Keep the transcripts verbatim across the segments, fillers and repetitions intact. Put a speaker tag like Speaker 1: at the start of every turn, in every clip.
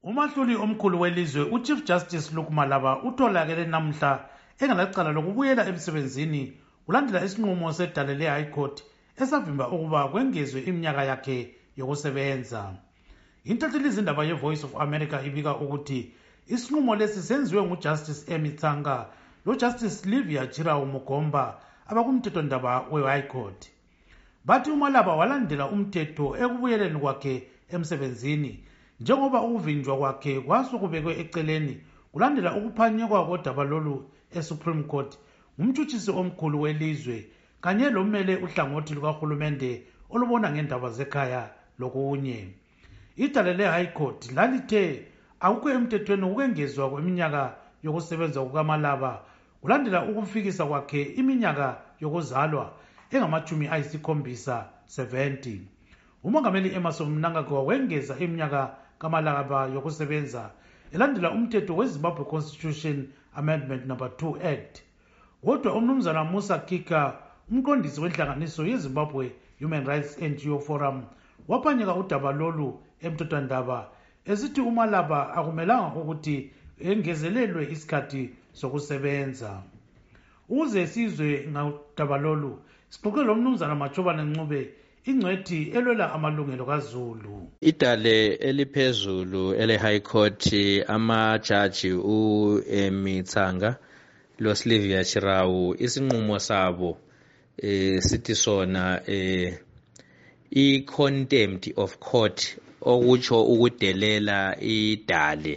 Speaker 1: Umahluli omkhulu welizwe uChief Justice Luke Malaba utholakele namhla engalacala lokubuyela emsebenzini kulandela isinqumo sedale le-High Court esavimba ukuba kwengezwe iminyaka yakhe yokusebenza. Intatheli izindaba ye-Voice of America ibika ukuthi isinqumo lesi senziwe nguJustice Amy Tsanga loJustice Livia Chirau Mugomba abakumthethwandaba we-High Court. Bathi uMalaba walandela umthetho ekubuyeleni kwakhe emsebenzini njengoba ukuvinjwa kwakhe kwasukubekwe eceleni kulandela ukuphanyekwa kodaba lolu eSupreme Court ngumtshutshisi omkhulu welizwe kanye lomele uhlangothi lukahulumende olubona ngendaba zekhaya lokunye. Idale le-High Court lalithe akukho emthethweni ukwengezwa kweminyaka yokusebenza kukaMalaba kulandela ukufikisa kwakhe iminyaka yokuzalwa engamachumi ayisikhombisa seventy. Umongameli Emmerson Mnangagwa wengeza iminyaka kaMalaba yokusebenza elandela umthetho weZimbabwe Constitution Amendment number two Act. Kodwa umnumzana Musa Kika, umqondisi wenhlanganiso yeZimbabwe Human Rights N G O Forum, waphanyeka udaba lolu emthethwandaba esithi uMalaba akumelanga ukuthi engezelelwe isikhathi sokusebenza. Uze sizwe ngodaba lolu sixoxe lo mnumzana Machobane Ncube, ingcwethi elwela amalungelo kaZulu.
Speaker 2: Idale eliphezulu ele High Court amajaji uEmy Tsanga lo Livia Chirau isinqumo sabo eh sithi sona eh I contempt of court okutsho ukudelela idale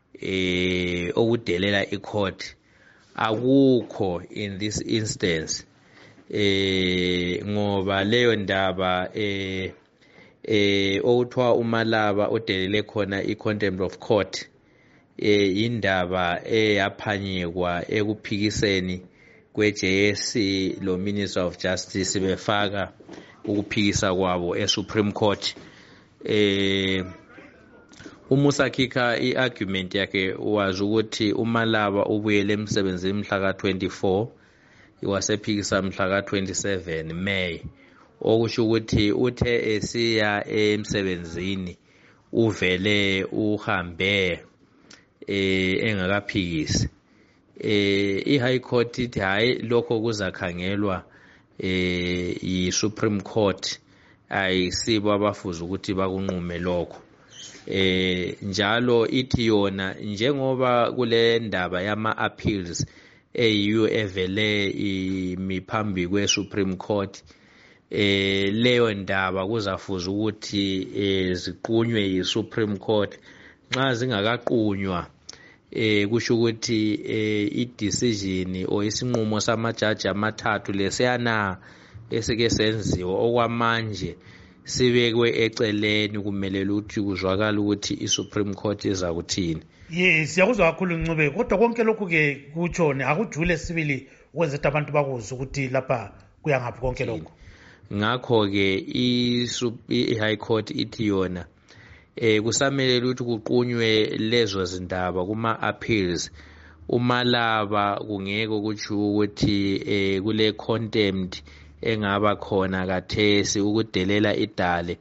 Speaker 2: eh okudelela icourt akukho in this instance eh ngoba leyo ndaba eh eh okuthwa uMalaba odelele khona I contempt of court eh indaba eyaphanyekwa ekuphikiseni kweJ S C lo Minister of Justice befaka ukuphikisa kwabo eSupreme Court. eh uMusa Kika iargument yakhe wazi ukuthi uMalaba ubuyele emsebenzini mhla ka twenty-four iwasephikisa mhla ka twenty-seven May, okusho ukuthi uthe esiya emsebenzini uvele uhambe eh engakaphikisi. eh iHigh Court ithi hayi lokho kuzakhangelwa eh iSupreme Court ayisibo abafuza ukuthi bakunqume lokho. eh njalo ithi yona njengoba kule ndaba yama appeals eyiyo evele imiphambi kweSupreme Court, eh leyo ndaba kuzafuza ukuthi eh ziqunywe yiSupreme Court. Nxa zingakaqunywa eh kusho ukuthi eh idecision o isinqumo samajaji amathathu lesiyana esike senziwa okwamanje sibekwe eceleni kumele ukuthi kuzwakala ukuthi iSupreme Court iza kuthini.
Speaker 1: Yes, siyakuzwa kakhulu Ncube, kodwa konke lokhu ke kutshone akujule sibili ukwenza ukuthi abantu bakuzwe ukuthi lapha kuyangaphi konke lokhu.
Speaker 2: Ngakho ke iHigh Court ithi yona eh kusamele ukuthi kuqunywe lezo zindaba kuma appeals. uMalaba kungeke kutsho ukuthi eh kule contempt engaba khona kathesi ukudelela idale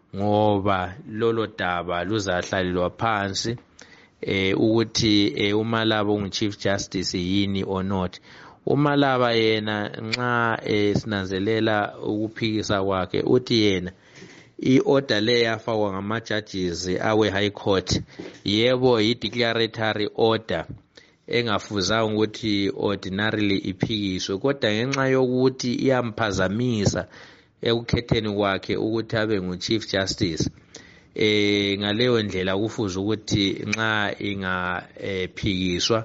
Speaker 2: ngoba lolo daba luzahlalelwa phansi eh ukuthi eh, uMalaba ungu-Chief Justice yini or not. uMalaba yena nxa eh, sinanzelela ukuphikisa kwakhe uthi yena i-order le yafakwa ngama-judges awe-High Court yebo yi-declaratory order engafuzanga ukuthi ordinarily iphikiswe, kodwa ngenxa yokuthi iyamphazamisa ekukhetheni kwakhe ukuthi abe ngu-Chief Justice eh ngaleyo ndlela kufuza ukuthi nxa ingaphikiswa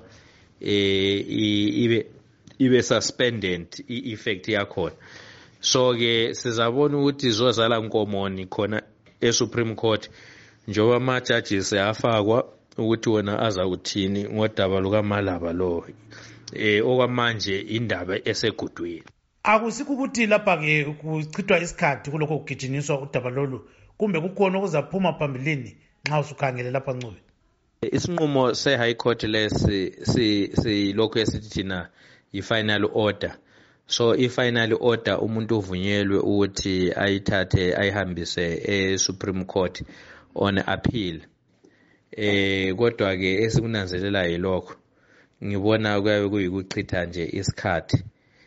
Speaker 2: eh ibe ibe suspended i-effect yakhona. So ke sizabona ukuthi zozala nkomoni khona eSupreme Court njoba ama-judges afakwa ukuthi wona aza kuthini ngodaba lukaMalaba lo eh okwamanje indaba esegudwini.
Speaker 1: Akusikho ukuthi lapha ke kuchithwa isikhathi kuloko kugijinyiswa udaba lolu kumbe kukhona okuzaphuma phambilini nxa usukhangele lapha Ncube.
Speaker 2: Isinqumo seHigh Court lesi si silokho esithi thina yi-final order. So i-final order umuntu uvunyelwe ukuthi ayithathe ayihambise eSupreme Court on appeal. eh kodwa ke esikunanzelela yilokho ngibona kuyabe kuyikuchitha nje isikhathi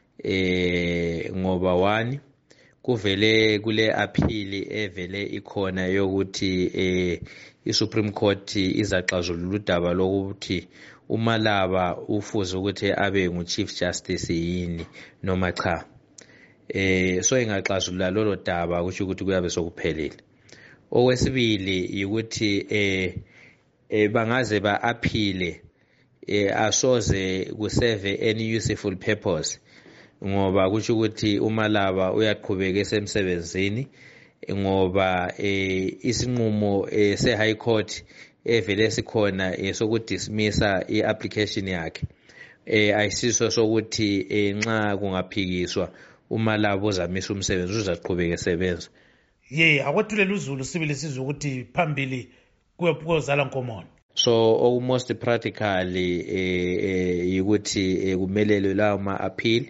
Speaker 2: eh ngoba one kuvele kule appeal evele ikhona yokuthi eh iSupreme Court izaxazulula udaba lokuthi uMalaba ufuze ukuthi abe nguChief Justice yini noma cha. Eh so ingaxazulula lolo daba kusho ukuthi kuyabe sokuphelile. Okwesibili ukuthi eh eh bangaze ba appeal eh asoze kuserve any useful purpose ngoba kusho ukuthi uMalaba uyaqhubeka esemsebenzini ngoba eh isinqumo se High Court evele sikhona sokudismissa iapplication yakhe eh ayisiso sokuthi nxa kungaphikiswa uMalaba uzamisa umsebenzi uzaqhubeka esebenza.
Speaker 1: Ye akwethulela uZulu sibili sizwe ukuthi phambili kuyozala nkomono.
Speaker 2: So o most practically eh ukuthi kumelelwe lawo ma appeal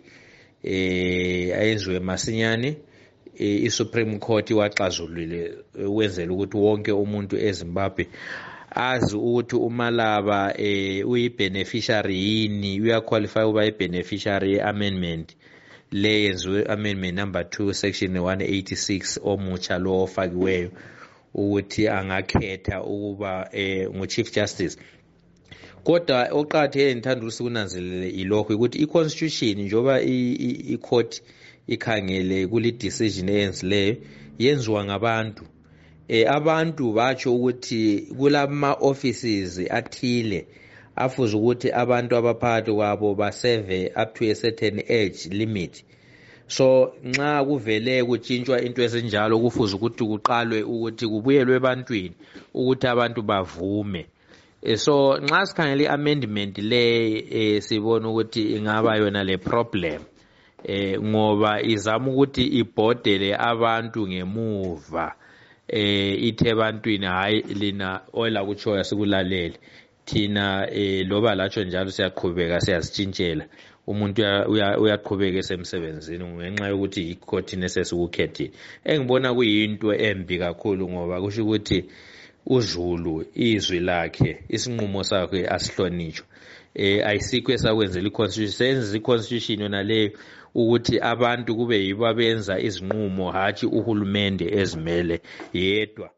Speaker 2: eh ayenzwe masinyane iSupreme Court waxazulule wenzela ukuthi wonke umuntu eZimbabwe azi ukuthi uMalaba eh uyibeneficiary yini uyaqualify uba ibeneficiary amendment le yenziwe amendment number two section one eighty-six omutsha lo ofakiweyo ukuthi angakhetha ukuba eh nguChief Justice. Kodwa oqathele ngithanda ukusikunanzelele ilokho ukuthi iConstitution njoba iCourt ikhangele kuli decision eyenzileyo yenziwa ngabantu. Eh abantu batsho ukuthi kulama offices athile afuze ukuthi abantu abaphakathi kwabo baserve up to a certain age limit. So nxa kuvele kutshintshwa into esenjalo kufuze ukuthi kuqalwe ukuthi kubuyelwe ebantwini ukuthi abantu bavume. So nxa sikhangele amendment le sibona ukuthi ingaba yona le problem eh ngoba izama ukuthi ibhodele abantu ngemuva eh ithe ebantwini hayi lina ola kuchoya sikulalele thina eh loba latsho njalo siyaqhubeka siyazitshintshela umuntu uyaqhubeka esemsebenzini ngenxa yokuthi icourt nesesikukhethile. Engibona kuyinto embi kakhulu ngoba kusho ukuthi uZulu izwi lakhe isinqumo sakhe asihlonishwa. Eh ayisikho esakwenzela iConstitution senza iConstitution yona leyo ukuthi abantu kube yibo abenza izinqumo hathi uhulumende ezimele yedwa.